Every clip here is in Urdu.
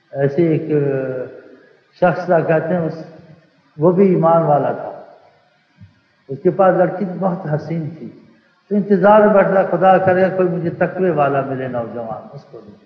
ایسے ایک شخص کا کہتے ہیں وہ بھی ایمان والا تھا، اس کے پاس لڑکی بہت حسین تھی، تو انتظار میں بیٹھا خدا کرے کوئی مجھے تقوی والا ملے نوجوان، اس کو نہیں،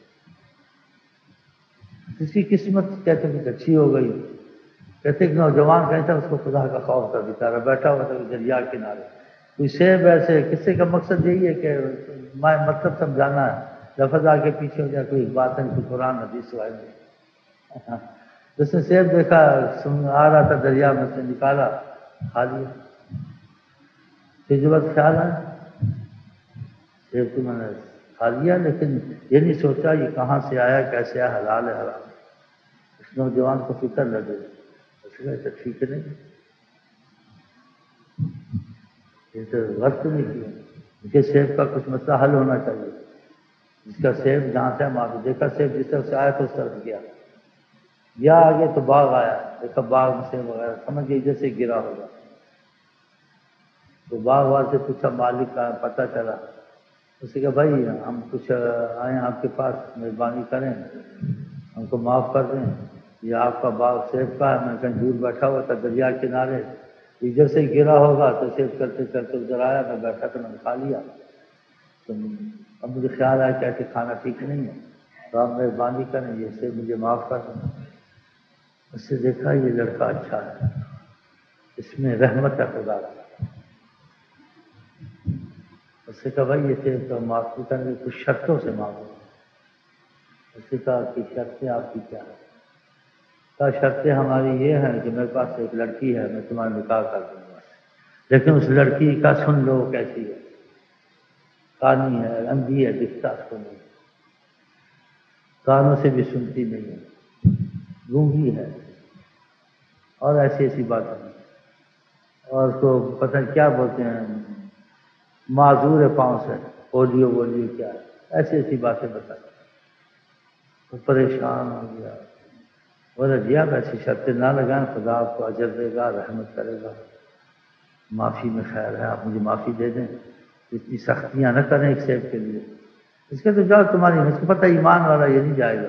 اس کی قسمت کہتے کچھ اچھی ہو گئی، کہتے ایک نوجوان کہتا اس کو خدا کا خوف تھا، بیچارہ بیٹھا ہوا تھا دریا کنارے، کوئی سیب ایسے قصے کا مقصد یہی ہے کہ مطلب سمجھانا ہے، لفظ آگے پیچھے ہو جائے کوئی بات ہے کوئی قرآن حدیث سوائے نہیں، اس نے سیب دیکھا آ رہا تھا دریا میں سے نکالا کھا لیا، پھر جو بات خیال ہے سیب تو میں نے کھا لیا لیکن یہ نہیں سوچا یہ کہاں سے آیا کیسے آیا حلال ہے حرام، اس نوجوان کو فکر لگے ایسا ٹھیک نہیں، یہ تو غلط نہیں کیا، کہ سیب کا کچھ مسئلہ حل ہونا چاہیے، جس کا سیب جہاں سے معلوم دیکھا سیب جس طرف سے آیا تو اس طرف گیا آگے تو باغ آیا، دیکھا باغ میں سیب وغیرہ سمجھ گئی جیسے گرا ہوگا، تو باغ والے سے پوچھا مالک کا پتہ چلا، اس نے کہا بھائی ہم کچھ آئے آپ کے پاس مہربانی کریں ہم کو معاف کر دیں، یہ آپ کا باغ سیب کا ہے، میں کہیں دور بیٹھا ہوا تھا دریا کنارے، ادھر سے گرا ہوگا تو سیب کرتے کرتے ادھر آیا، میں بیٹھا تو میں نے کھا لیا، تو اب مجھے خیال آیا کہ ایسے کھانا ٹھیک نہیں ہے، تو آپ مہربانی کریں یہ سیب مجھے معاف کر دیں، اس سے دیکھا یہ لڑکا اچھا ہے، اس میں رحمت ہے خدا کی، اس سے کہا بھائی یہ سیب تو معافی کرنے کچھ شرطوں سے مانگو، اس سے کہا کہ شرطیں آپ کی کیا ہے؟ کہا شرطیں ہماری یہ ہیں کہ میرے پاس ایک لڑکی ہے میں تمہارا نکاح کر دوں گا، لیکن اس لڑکی کا سن لو کیسی ہے، کانی ہے اندھی ہے دکھتا اس کو نہیں، کانوں سے بھی سنتی نہیں ہے، گونگی ہے، اور ایسی ایسی باتیں ہیں، اور اس کو پتہ کیا بولتے ہیں معذور ہے پاؤں سے، پولیو وولیو کیا ہے، ایسی ایسی باتیں بتا، تو پریشان ہو گیا، بولے جی آپ ایسی شرطیں نہ لگائیں خدا آپ کو اجر دے گا رحمت کرے گا، معافی میں خیر ہے آپ مجھے معافی دے دیں، اتنی سختیاں نہ کریں ایک سیب کے لیے، اس کے تو جاؤ تمہاری اس کو پتہ ایمان والا یہ نہیں جائے گا،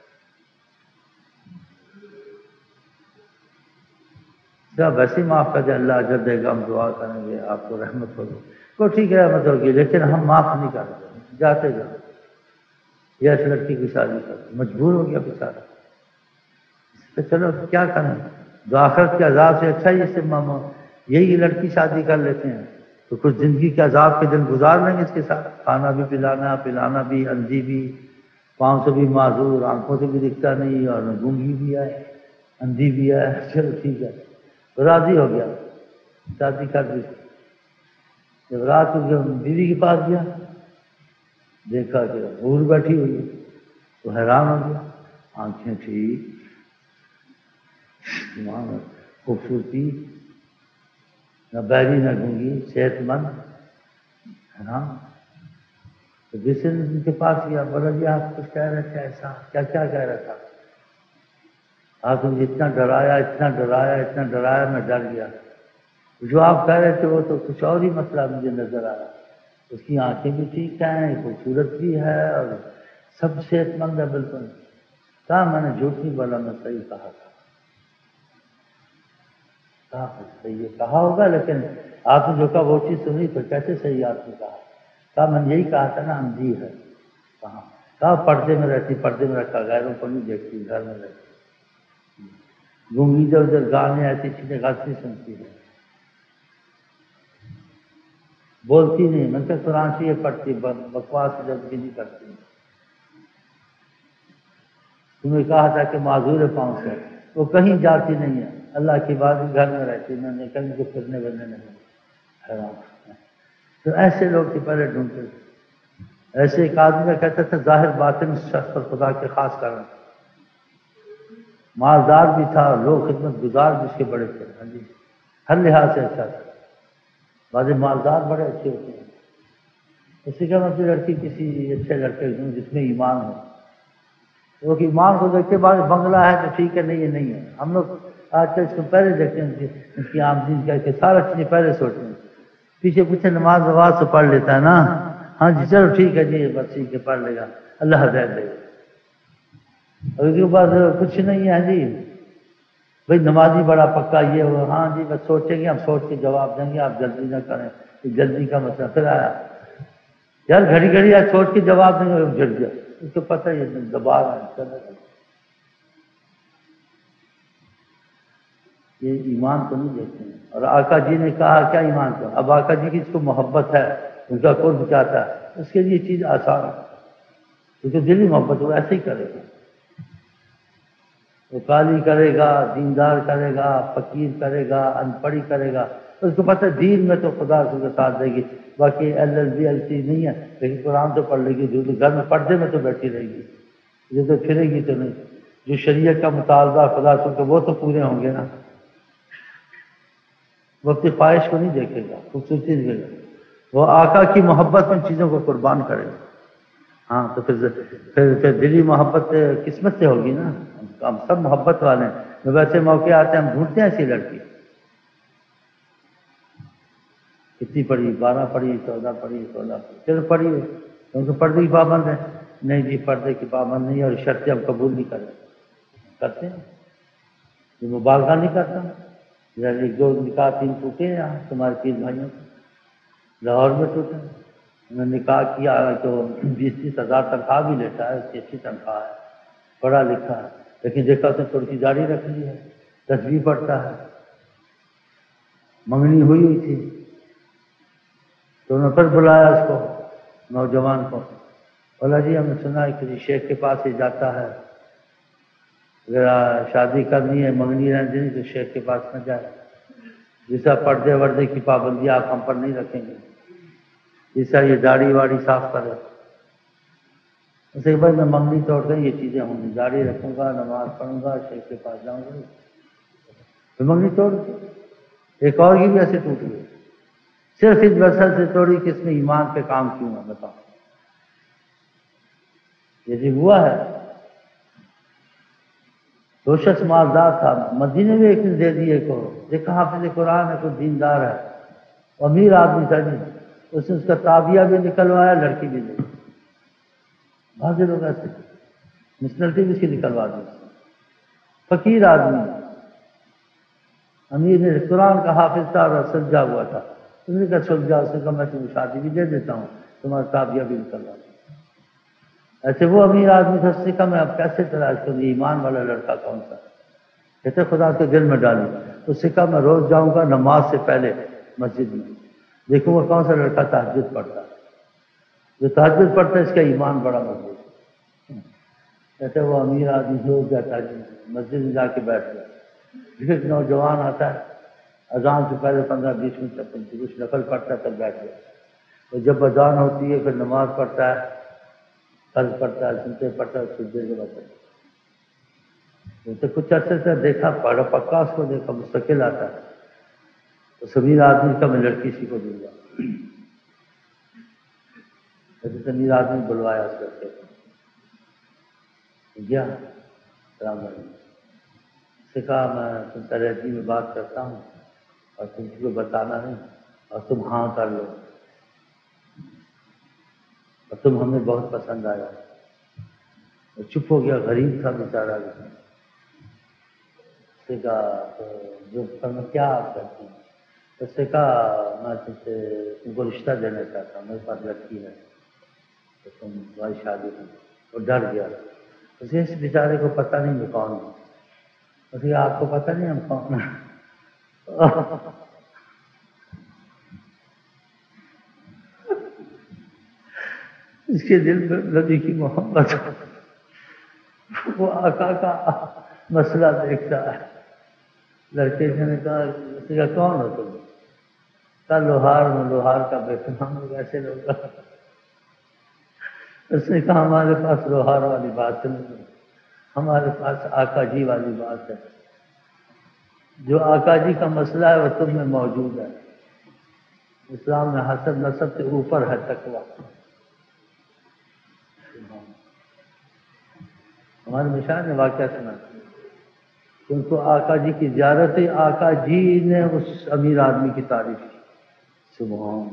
جب ویسے ہی معاف کر دیں اللہ اجر دے گا، ہم دعا کریں گے آپ کو رحمت ہوگی، تو ٹھیک ہے رحمت ہوگی لیکن ہم معاف نہیں کریں گے، جاتے جاؤ، یہ اس لڑکی کی شادی کر مجبور ہو گیا بیچارہ، تو چلو کیا کریں، جو آخرت کے عذاب سے اچھا ہی اس سے یہی لڑکی شادی کر لیتے ہیں تو کچھ زندگی کے عذاب کے دن گزار لیں گے اس کے ساتھ، کھانا بھی پلانا بھی، اندھی بھی، پاؤں سے بھی معذور، آنکھوں سے بھی دکھتا نہیں اور گونگی بھی ہے اندھی بھی ہے، چلو ٹھیک ہے، راضی ہو گیا شادی کر دی، جب رات کو جب بیوی کے پاس گیا دیکھا کہ حور بیٹھی ہوئی ہے تو حیران ہو گیا، آنکھیں ٹھیک، خوبصورتی، نہ بہری نہ گونگی، صحت مند، حیران، تو جس دن ان کے پاس گیا بولا جی آپ کچھ کہہ رہے تھے ایسا، کیا کہہ رہا تھا؟ آپ مجھے اتنا ڈرایا میں ڈر گیا، جو آپ کہہ رہے تھے وہ تو کچھ اور ہی مسئلہ مجھے نظر آیا، اس کی آنکھیں بھی ٹھیک ہیں، خوبصورت بھی ہے اور سب صحت مند ہے بالکل، کہا میں نے جھوٹ نہیں بولا میں صحیح کہا تھا، کہا صحیح کہا ہوگا لیکن آپ نے جو کہا وہ چیز سنی تو کیسے صحیح آپ نے کہا میں نے یہی کہا تھا نا اندھی ہے، کہا پردے میں رہتی، پردے میں رکھا، غیروں کو نہیں دیکھتی، گھر میں رہتی، گونگی ادھر گانے ایسی چیزیں غلطی سنتی ہے، بولتی نہیں، میں کہ قرآن سے یہ پڑھتی بکواس جب بھی نہیں کرتی، تمہیں کہا تھا کہ معذور پاؤں سے، وہ کہیں جاتی نہیں ہے، اللہ کی بات گھر میں رہتی، میں نے کہیں کو پھرنے ورنے نہیں، حیران، تو ایسے لوگ کی پہلے ڈھونڈتے تھے، ایسے ایک آدمی کا کہتا تھا ظاہر باطن اس شخص پر خدا کے خاص کرنا، مالدار بھی تھا، لوگ خدمت گزار بھی اس کے بڑے تھے، ہر لحاظ سے اچھا تھا، بعض مالدار بڑے اچھے ہوتے ہیں، اسی کا مطلب لڑکی کسی اچھے لڑکے ہوں جس میں ایمان ہو، وہ کہ ایمان کو دیکھتے بعد بنگلہ ہے تو ٹھیک ہے، نہیں یہ نہیں ہے، ہم لوگ آج کل اس کو پہلے دیکھتے ہیں اس کی آمدنی کر کے سارا چیزیں پہلے سوچتے ہیں، پیچھے نماز تو پڑھ لیتا ہے نا، ہاں جی چلو ٹھیک ہے جی بس ٹھیک ہے پڑھ لے گا، اللہ ہدایت دے گا، اور اس کے بعد کچھ نہیں ہے جی، بھائی نمازی بڑا پکا یہ ہو، ہاں جی بس سوچیں گے، ہم سوچ کے جواب دیں گے، آپ جلدی نہ کریں، جلدی کا مسئلہ پھر آیا یار گھڑی گھڑی آج سوچ کے جواب دیں گے، جھڑ گیا، اس کو پتہ ہے یہ دبا رہا ہے چلے گا۔ یہ ایمان کو نہیں دیکھتے ہیں۔ اور آقا جی نے کہا کیا ایمان کو، اب آقا جی کی اس کو محبت ہے، ان کا قرب چاہتا ہے، اس کے لیے چیز آسان ہے، کیونکہ دلی محبت وہ ایسے ہی کرے گا، وہ کالی کرے گا، دیندار کرے گا، فقیر کرے گا، ان پڑھی کرے گا، اس کو پتہ ہے دین میں تو خدا اس کے ساتھ دے گی، باقی L L B L C نہیں ہے، لیکن قرآن تو پڑھ لے گی، جو گھر میں پردے میں تو بیٹھی رہے گی، یہ تو پھرے گی تو نہیں، جو شریعت کا مطالبہ خدا سے وہ تو پورے ہوں گے نا، وہ اپنی خواہش کو نہیں دیکھے گا، خوبصورتی دیکھے گا، وہ آقا کی محبت میں چیزوں کو قربان کرے گا۔ ہاں تو پھر دلی محبت قسمت سے ہوگی نا، ہم سب محبت والے ہیں، جب ایسے موقع آتے ہیں ہم ڈھونڈتے ہیں ایسی لڑکی، کتنی پڑھی، 12 پڑھی، 14 پڑھی، 16 پڑھی، چلو پڑھی ہو ان کو پردے کی پابند ہے، نہیں جی پردے کی پابند نہیں، اور شرطیں ہم قبول نہیں کرتے ہیں، یہ مبالغہ نہیں کرتا، یعنی 2 نکاح 3 ٹوٹے ہیں یہاں تمہارے 3 بھائیوں کے، لاہور میں ٹوٹے، انہوں نے نکاح کیا تو 20-30 ہزار تنخواہ بھی لیتا ہے، اس کی اچھی تنخواہ ہے، پڑھا لکھا ہے، لیکن دیکھا اس نے تھوڑی سی داڑھی رکھ لی ہے، تسبیح پڑھتا ہے، منگنی ہوئی تھی تو انہوں نے پھر بلایا اس کو، نوجوان کو، بولا جی ہم نے سنا ہے کسی شیخ کے پاس ہی جاتا ہے، اگر شادی کرنی ہے منگنی رہنے دینی تو شیخ کے پاس نہ جائے، جیسا پردے وردے کی پابندی آپ ہم پر نہیں رکھیں گے، جیسا یہ داڑھی واڑی صاف کرے، اسے کہ بھائی میں منگنی توڑ کر یہ چیزیں ہوں گی، داڑھی رکھوں گا، نماز پڑھوں گا، شیخ کے پاس جاؤں گا، پھر منگنی توڑ دی، ایک اور کی بھی ایسے ٹوٹ گئی، صرف اس وجہ سے توڑی کہ اس میں ایمان پہ کام کیوں ہے، بتاؤ یہ جی ہوا ہے، دو شخص مالدار تھا، مدینے میں ایک نے دے دیے کو، دیکھا حافظ قرآن ہے، کوئی دیندار ہے، امیر آدمی تھا جی، اس نے اس کا تابیہ بھی نکلوایا، لڑکی بھی دی، بعض لوگ ایسے مسنلٹی بھی اس کی نکلوا دی، فقیر آدمی، امیر نے قرآن کا حافظ تھا اور سجا ہوا تھا، اس نے کہا سجا، اس نے کہا میں تمہیں شادی بھی دے دیتا ہوں، تمہارا تابیہ بھی نکلوا دوں، ایسے وہ امیر آدمی تھا، اس نے کہا میں اب کیسے تلاش کروں، ایمان والا لڑکا کون سا، کہتے خدا کے دل میں ڈالی، اس نے کہا میں روز جاؤں گا نماز سے پہلے مسجد میں، دیکھوں گا کون سا لڑکا تہجد پڑھتا ہے، جو تہجد پڑھتا ہے اس کا ایمان بڑا مضبوط ہے، کہتے وہ امیر آدمی روز جاتا ہے مسجد میں جا کے بیٹھ گیا، ایک نوجوان آتا ہے اذان سے پہلے 15-20 منٹ تک کچھ نفل پڑھتا ہے تب بیٹھ گیا، اور جب اذان ہوتی ہے پھر نماز پڑھتا ہے، قرض پڑھتا ہے، سنتے پڑھتا ہے، کچھ دیر کے بعد تو کچھ عرصے سے دیکھا پڑھا پکا، اس کو دیکھا مستقل آتا ہے، تو سمیر آدمی کا میں لڑکی سی کو دوں گا، سمیر آدمی بلوایا اس لڑکے کو، گیا السلام علیکم، اس سے کہا میں تم تلہجی میں بات کرتا ہوں اور تم کو بتانا نہیں، اور تم ہاں کر لو، اور تم ہمیں بہت پسند آیا، اور چپ ہو گیا، غریب تھا بیچارہ، اس سے کہا تو جو میں کیا آپ کرتی ہیں، اس سے کہا میں تم کو رشتہ دینا چاہتا ہوں، میرے پاس لڑکی ہے تو تم تمہاری شادی کی، وہ ڈر گیا، اسے اس بیچارے کو پتہ نہیں میں کون ہوں، اسے آپ کو پتہ نہیں ہم کون ہیں، اس کے دل میں نبی کی محبت، وہ آقا کا مسئلہ دیکھتا ہے، لڑکے نے کہا اس نے کہا کون ہو تم، کہا لوہار میں، لوہار کا بیٹا ہم لوگ ایسے لوگ، اس نے کہا ہمارے پاس لوہار والی بات نہیں ہے، ہمارے پاس آقا جی والی بات ہے، جو آقا جی کا مسئلہ ہے وہ تم میں موجود ہے، اسلام میں حسب نسب سے اوپر ہے تقویٰ، ہمارے مشاہد نے واقعہ سنا کہ ان کو آقا جی کی زیارت ہے، آقا جی نے اس امیر آدمی کی تعریف کی، سبحان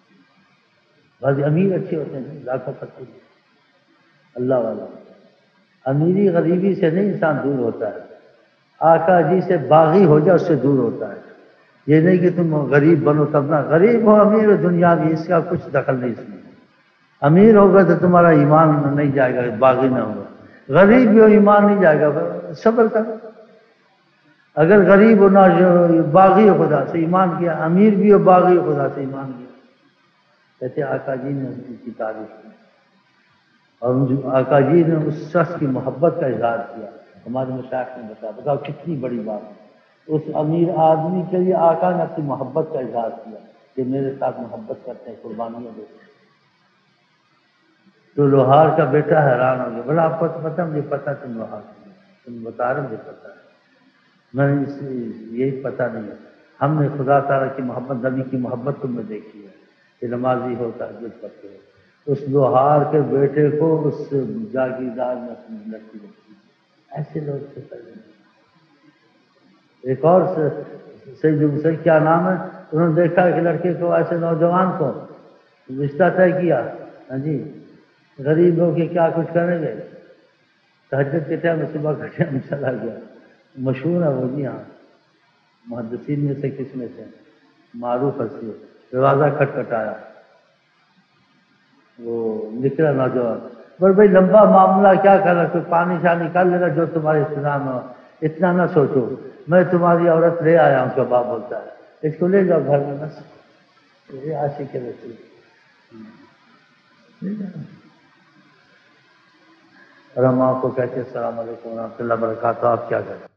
بعض امیر اچھے ہوتے ہیں لاکھوں پتی اللہ والا، امیری غریبی سے نہیں انسان دور ہوتا ہے، آقا جی سے باغی ہو جائے اس سے دور ہوتا ہے۔ یہ نہیں کہ تم غریب بنو تب نہ، غریب ہو امیر ہو دنیا بھی اس کا کچھ دخل نہیں اس میں۔ امیر ہوگا تو تمہارا ایمان نہیں جائے گا، باغی نہ ہوگا، غریب بھی ہو ایمان نہیں جائے گا، صبر کرو۔ اگر غریب ہو نہ باغی ہو خدا سے ایمان کیا، امیر بھی ہو باغی ہو خدا سے ایمان کیا، کہتے آقا جی نے ان کی تعریف کی اور آقا جی نے اس شخص کی محبت کا اظہار کیا۔ ہمارے مشائخ نے بتایا، بتاؤ کتنی بڑی بات ہے، اس امیر آدمی کے لیے آقا نے اپنی محبت کا اظہار کیا کہ میرے ساتھ محبت کرتے ہیں، قربانیاں دیتے ہیں۔ تو لوہار کا بیٹا حیران ہو گیا، بولا آپ کو تو پتہ، مجھے پتہ تم لوہار تم بتا رہے مجھے پتہ ہے، میں یہی پتہ نہیں ہے، ہم نے خدا تعالیٰ کی محبت، نبی کی محبت تم نے دیکھی ہے کہ نمازی ہو تہجد پڑھتے ہو۔ اس لوہار کے بیٹے کو اس جاگیردار نے اپنی لڑکی رکھی، ایسے لوگ سے پہلے۔ ایک اور سے کیا نام ہے، انہوں نے دیکھا کہ لڑکے کو، ایسے نوجوان کو رشتہ طے کیا، ہاں جی غریب ہو کے کیا کچھ کریں گے، تہجد کے ٹائم صبح کا ٹائم چلا گیا، مشہور ہے وہ جی ہاں، محدثین میں سے کس میں سے معروف ہستی ہے، دروازہ کھٹکھٹایا، وہ نکلا نوجوان، بول بھائی لمبا معاملہ کیا کر رہا، کوئی پانی شانی کر لینا جو تمہارے استعمال ہو، اتنا نہ سوچو، میں تمہاری عورت لے آیا ہوں، کباب بولتا ہے، اس کو لے جاؤ گھر میں، بس یہ عاشق رسول۔ اور ہم آپ کو کہتے ہیں السلام علیکم ورحمۃ اللہ وبرکاتہ، آپ کیا کریں؟